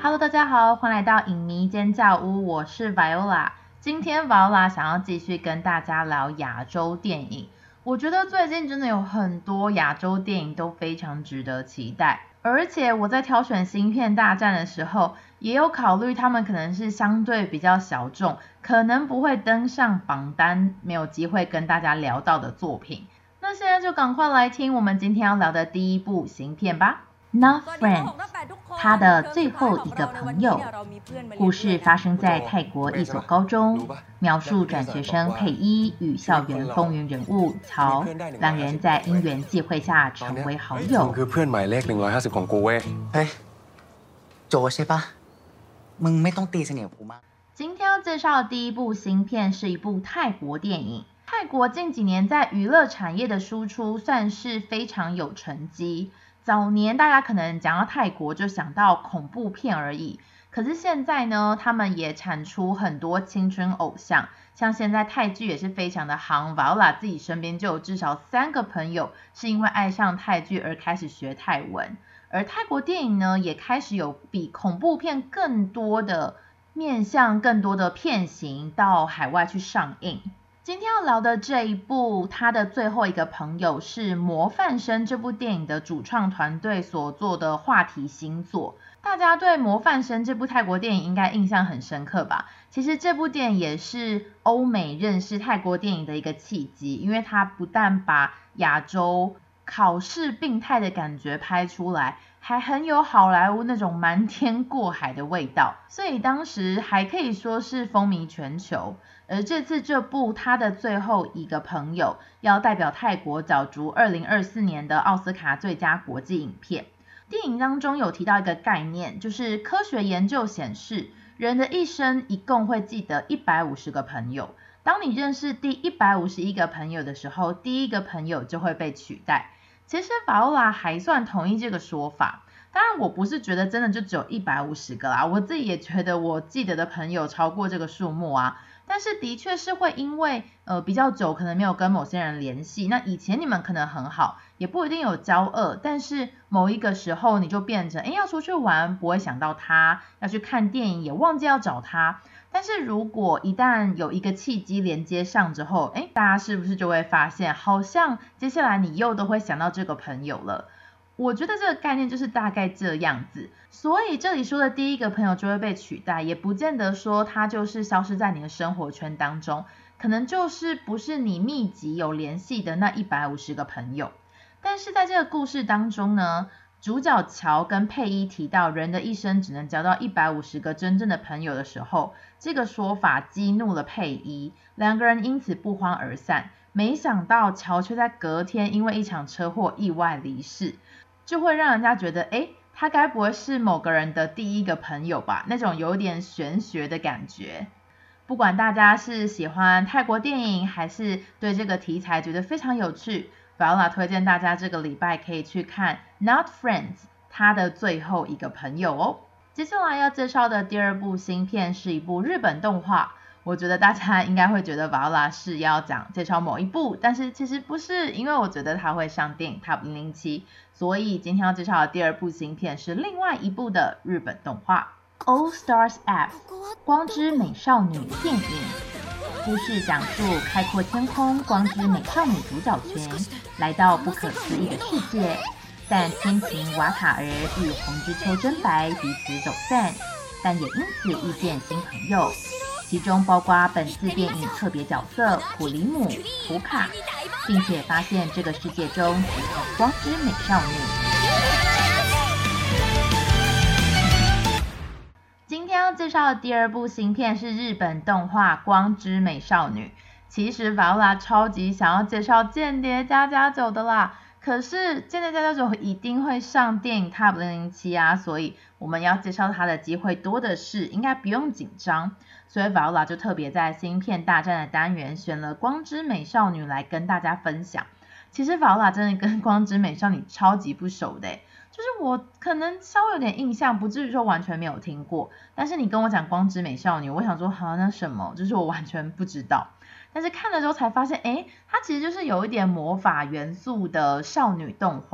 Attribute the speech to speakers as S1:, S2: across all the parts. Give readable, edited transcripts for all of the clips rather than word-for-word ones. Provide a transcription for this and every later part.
S1: Hello， 大家好，欢迎来到影迷尖叫屋，我是 Viola。今天 Viola 想要继续跟大家聊亚洲电影。我觉得最近真的有很多亚洲电影都非常值得期待，而且我在挑选新片大战的时候，也有考虑他们可能是相对比较小众，可能不会登上榜单，没有机会跟大家聊到的作品。那现在就赶快来听我们今天要聊的第一部新片吧。Not Friends， 他的最后一个朋友。故事发生在泰国一所高中，描述转学生佩伊与校园风云人物乔两人在因缘际会下成为好友。
S2: คือเพื่อนหมายเลข150ของกูเว้ย
S3: เฮ้ยโจใช่ปะมึงไม่ต้องตีเสนียกูมาก
S1: 今天要介绍的第一部新片是一部泰国电影。泰国近几年在娱乐产业的输出算是非常有成绩。早年大家可能讲到泰国就想到恐怖片而已，可是现在呢，他们也产出很多青春偶像，像现在泰剧也是非常的夯。Viola 自己身边就有至少3个朋友是因为爱上泰剧而开始学泰文，而泰国电影呢，也开始有比恐怖片更多的面向更多的片型到海外去上映。今天要聊的这一部他的最后一个朋友是模范生这部电影的主创团队所做的话题新作。大家对模范生这部泰国电影应该印象很深刻吧。其实这部电影也是欧美认识泰国电影的一个契机，因为它不但把亚洲考试病态的感觉拍出来，还很有好莱坞那种瞒天过海的味道，所以当时还可以说是风靡全球。而这次这部他的最后一个朋友要代表泰国角逐2024年的奥斯卡最佳国际影片。电影当中有提到一个概念，就是科学研究显示，人的一生一共会记得150个朋友。当你认识第151个朋友的时候，第一个朋友就会被取代。其实Viola还算同意这个说法，当然我不是觉得真的就只有150个啦，我自己也觉得我记得的朋友超过这个数目啊。但是的确是会因为比较久可能没有跟某些人联系，那以前你们可能很好，也不一定有交恶，但是某一个时候你就变成要出去玩不会想到他，要去看电影也忘记要找他。但是如果一旦有一个契机连接上之后，大家是不是就会发现好像接下来你又都会想到这个朋友了。我觉得这个概念就是大概这样子，所以这里说的第一个朋友就会被取代，也不见得说他就是消失在你的生活圈当中，可能就是不是你密集有联系的那150个朋友。但是在这个故事当中呢，主角乔跟佩伊提到人的一生只能交到150个真正的朋友的时候，这个说法激怒了佩伊，两个人因此不欢而散。没想到乔却在隔天因为一场车祸意外离世，就会让人家觉得他该不会是某个人的第一个朋友吧，那种有点玄学的感觉。不管大家是喜欢泰国电影还是对这个题材觉得非常有趣， Viola 推荐大家这个礼拜可以去看 Not Friends 他的最后一个朋友哦。接下来要介绍的第二部新片是一部日本动画，我觉得大家应该会觉得 Viola 是要介绍某一部，但是其实不是，因为我觉得它会上电影 Top 007，所以今天要介绍的第二部新片是另外一部的日本动画 All Stars F 光之美少女电影。故事讲述开阔天空光之美少女主角群来到不可思议的世界，但天晴瓦塔儿与红之秋真白彼此走散，但也因此遇见新朋友，其中包括本次电影特别角色普里姆、图卡，并且发现这个世界中只有光之美少女。今天要介绍的第二部新片是日本动画《光之美少女》。其实 Viola 超级想要介绍《间谍家家酒》的啦，可是《间谍家家酒》一定会上电影 Top 007啊，所以我们要介绍它的机会多的是，应该不用紧张。所以 Viola 就特别在新片大战的单元选了《光之美少女》来跟大家分享。其实 Viola 真的跟《光之美少女》超级不熟的，就是我可能稍微有点印象，不至于说完全没有听过，但是你跟我讲《光之美少女》，我想说好那什么，就是我完全不知道。但是看了之后才发现它其实就是有一点魔法元素的少女动画，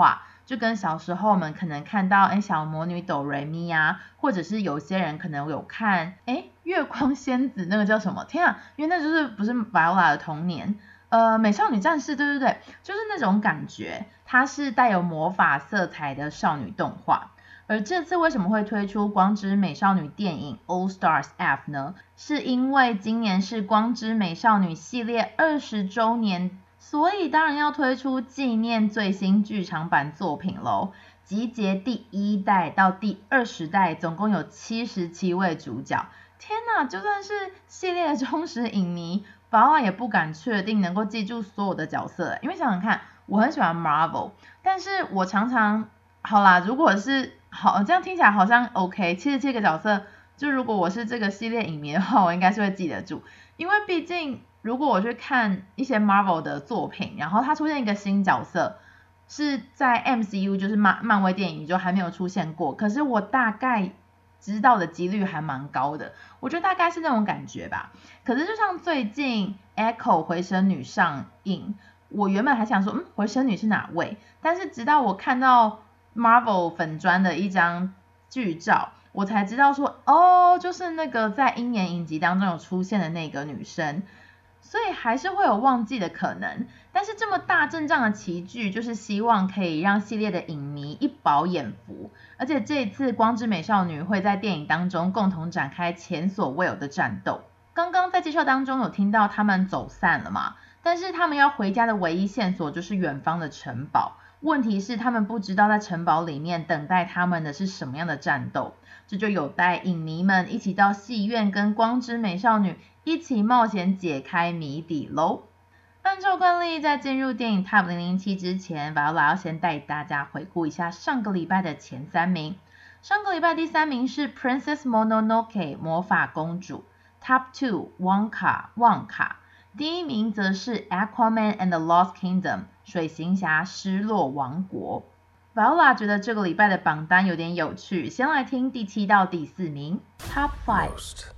S1: 就跟小时候我们可能看到小魔女哆瑞咪啊，或者是有些人可能有看月光仙子那个叫什么，天啊，因为那就是不是 Viola 的童年，美少女战士，对对对，就是那种感觉，它是带有魔法色彩的少女动画。而这次为什么会推出光之美少女电影 All Stars F 呢？是因为今年是光之美少女系列20周年，所以当然要推出纪念最新剧场版作品咯，集结第1代到第20代，总共有77位主角。天哪，就算是系列的忠实影迷，Viola也不敢确定能够记住所有的角色，因为想想看，我很喜欢 Marvel， 但是我常常，好啦，如果是好，这样听起来好像 OK， 77个角色，就如果我是这个系列影迷的话，我应该是会记得住，因为毕竟如果我去看一些 Marvel 的作品，然后它出现一个新角色，是在 MCU 就是漫威电影就还没有出现过，可是我大概知道的几率还蛮高的，我觉得大概是那种感觉吧。可是就像最近 Echo 回声女上映，我原本还想说回声女是哪位，但是直到我看到Marvel 粉专的一张剧照，我才知道说就是那个在鹰眼影集当中有出现的那个女生，所以还是会有忘记的可能。但是这么大阵仗的齐聚，就是希望可以让系列的影迷一饱眼福，而且这一次光之美少女会在电影当中共同展开前所未有的战斗。刚刚在介绍当中有听到他们走散了嘛，但是他们要回家的唯一线索就是远方的城堡，问题是他们不知道在城堡里面等待他们的是什么样的战斗，这就有待影迷们一起到戏院跟光之美少女一起冒险解开谜底咯。按照惯例，在进入电影 Top 007之前， Viola 要先带大家回顾一下上个礼拜的前3名。上个礼拜第3名是 Princess Mononoke 魔法公主， Top 2 Wonka 旺卡，第1名则是 Aquaman and the Lost Kingdom 水行侠失落王国。 Viola 觉得这个礼拜的榜单有点有趣，先来听第7到第4名。 Top 5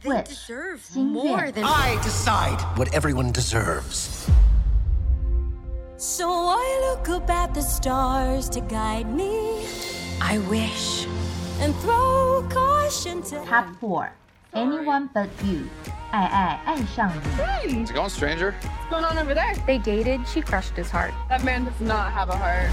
S1: Wish 心愿，
S4: I decide what everyone deserves.
S5: So I look up at the stars to guide me. I wish and throw caution to
S1: Top 4 Anyone But You 爱爱上你。
S2: How's it going, stranger?
S6: What's going on over there?
S7: They dated, she crushed his heart.
S6: That man does not have a heart.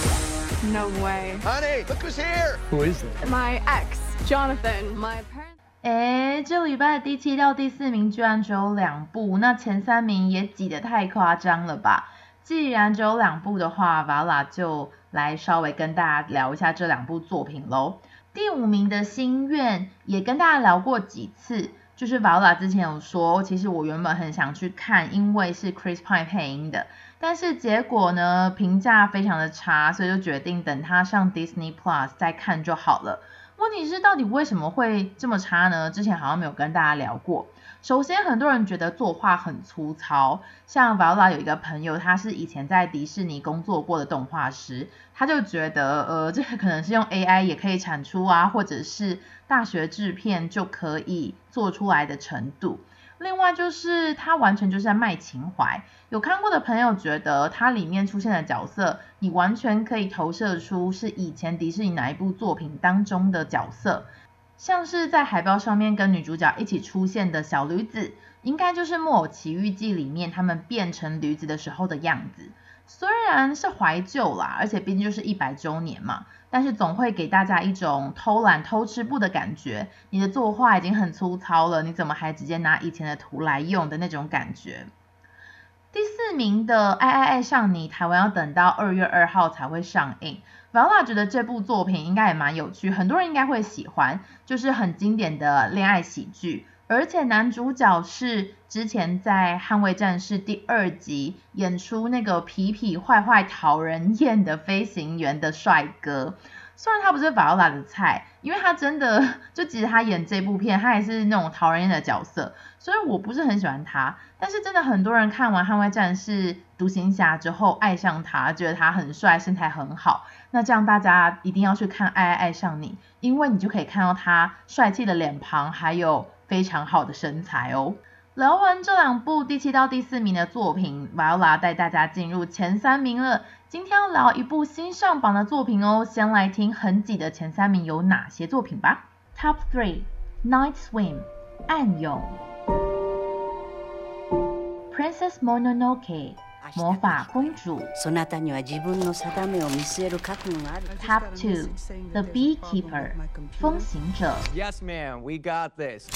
S6: No way.
S4: Honey, look who's here.
S2: Who is that?
S6: My ex, Jonathan. My parents.
S1: 这礼拜的第7到第4名居然只有2部，那前3名也挤得太夸张了吧。既然只有2部的话， Viola 就来稍微跟大家聊一下这2部作品咯。第5名的心愿也跟大家聊过几次，就是 Viola 之前有说，其实我原本很想去看，因为是 Chris Pine 配音的，但是结果呢评价非常的差，所以就决定等它上 Disney Plus 再看就好了。问题是到底为什么会这么差呢？之前好像没有跟大家聊过。首先很多人觉得作画很粗糙，像 Viola 有一个朋友，他是以前在迪士尼工作过的动画师，他就觉得这个可能是用 AI 也可以产出啊，或者是大学制片就可以做出来的程度。另外就是他完全就是在卖情怀，有看过的朋友觉得他里面出现的角色，你完全可以投射出是以前迪士尼哪一部作品当中的角色，像是在海报上面跟女主角一起出现的小驴子，应该就是《木偶奇遇记》里面他们变成驴子的时候的样子。虽然是怀旧啦，而且毕竟就是100周年嘛，但是总会给大家一种偷懒偷吃步的感觉，你的作画已经很粗糙了，你怎么还直接拿以前的图来用的那种感觉。第4名的爱爱爱上你，台湾要等到2月2号才会上映。Viola 觉得这部作品应该也蛮有趣，很多人应该会喜欢，就是很经典的恋爱喜剧，而且男主角是之前在捍卫战士第2集演出那个痞痞坏坏讨人厌的飞行员的帅哥。虽然他不是 Viola 的菜，因为他真的就其实他演这部片他也是那种讨人厌的角色，所以我不是很喜欢他，但是真的很多人看完捍卫战士独行侠之后爱上他，觉得他很帅，身材很好，那这样大家一定要去看爱爱爱上你，因为你就可以看到他帅气的脸庞还有非常好的身材哦。 聊完这2部第7到第4名的作品， Viola 带大家进入前3名了。今天要聊一部新上榜的作品哦，先来听很挤的前3名有哪些作品吧。 Top 3 Night Swim 暗泳， Princess Mononoke 魔法公主， Top 2 The Beekeeper 风行者，
S8: Yes, ma'am, we got this.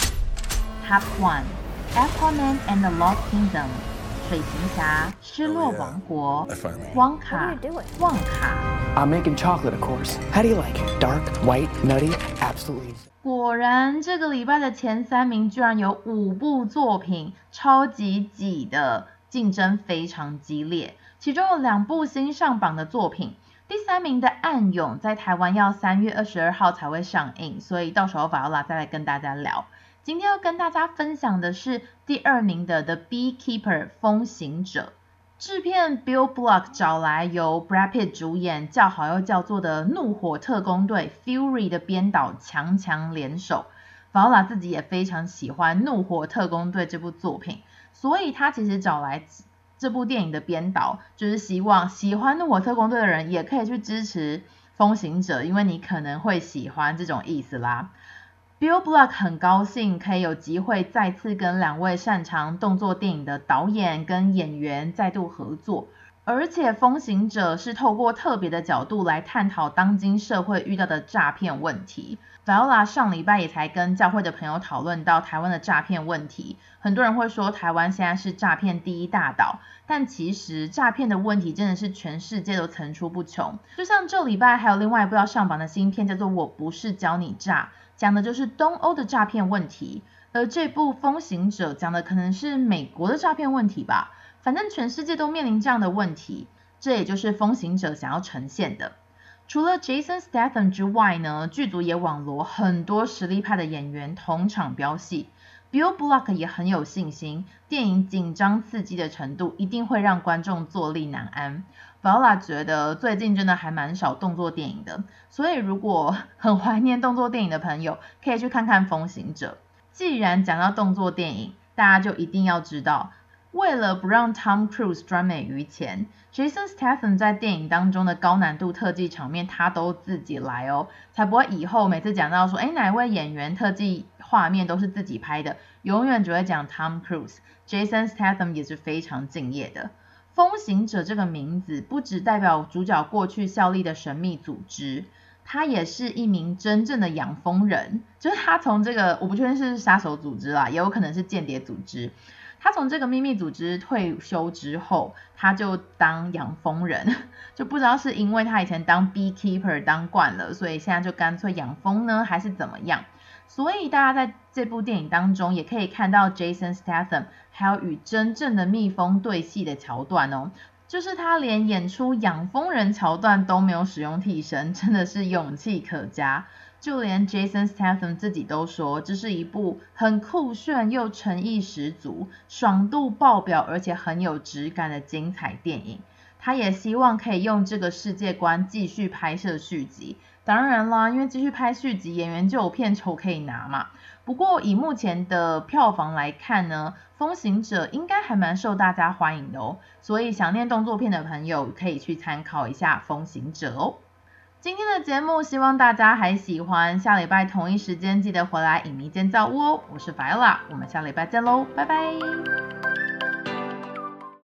S1: Top 1 Aquaman and the Lost Kingdom 水行侠失落王国，汪卡旺卡。
S9: I'm making chocolate, of course. How do you like it? Dark, white, nutty? Absolutely.
S1: 果然这个礼拜的前3名居然有5部作品，超级挤的，竞争非常激烈，其中有2部新上榜的作品。第3名的暗泳在台湾要3月22号才会上映，所以到时候 Viola 再来跟大家聊。今天要跟大家分享的是第2名的 The Beekeeper 风行者。制片 Bill Block 找来由 Brad Pitt 主演叫好又叫座的怒火特工队 Fury 的编导强联手。Viola 自己也非常喜欢怒火特工队这部作品，所以他其实找来这部电影的编导，就是希望喜欢怒火特工队的人也可以去支持风行者，因为你可能会喜欢这种意思啦。Bill Block 很高兴可以有机会再次跟2位擅长动作电影的导演跟演员再度合作，而且风行者是透过特别的角度来探讨当今社会遇到的诈骗问题。Viola 上礼拜也才跟教会的朋友讨论到台湾的诈骗问题，很多人会说台湾现在是诈骗第1大岛，但其实诈骗的问题真的是全世界都层出不穷。就像这礼拜还有另外一部要上榜的新片叫做《我不是教你诈》，讲的就是东欧的诈骗问题，而这部风行者讲的可能是美国的诈骗问题吧，反正全世界都面临这样的问题，这也就是风行者想要呈现的。除了 Jason Statham 之外呢，剧组也网罗很多实力派的演员同场飙戏。Bill Block 也很有信心，电影紧张刺激的程度一定会让观众坐立难安。Viola 觉得最近真的还蛮少动作电影的，所以如果很怀念动作电影的朋友，可以去看看风行者。既然讲到动作电影，大家就一定要知道，为了不让 Tom Cruise 专美于前， Jason Statham 在电影当中的高难度特技场面他都自己来哦，才不会以后每次讲到说哪一位演员特技画面都是自己拍的，永远只会讲 Tom Cruise。 Jason Statham 也是非常敬业的。风行者这个名字不只代表主角过去效力的神秘组织，他也是一名真正的养蜂人，就是他从这个我不确定是杀手组织啦，也有可能是间谍组织，他从这个秘密组织退休之后，他就当养蜂人，就不知道是因为他以前当 beekeeper 当惯了，所以现在就干脆养蜂呢，还是怎么样。所以大家在这部电影当中也可以看到 Jason Statham 还有与真正的蜜蜂对戏的桥段哦，就是他连演出养蜂人桥段都没有使用替身，真的是勇气可嘉。就连 Jason Statham 自己都说，这是一部很酷炫又诚意十足、爽度爆表而且很有质感的精彩电影。他也希望可以用这个世界观继续拍摄续集，当然啦，因为继续拍续集，演员就有片酬可以拿嘛。不过以目前的票房来看呢，风行者应该还蛮受大家欢迎的哦，所以想念动作片的朋友可以去参考一下风行者哦。今天的节目希望大家还喜欢，下礼拜同一时间记得回来影迷建造屋哦。我是 Viola， 我们下礼拜见喽，拜拜。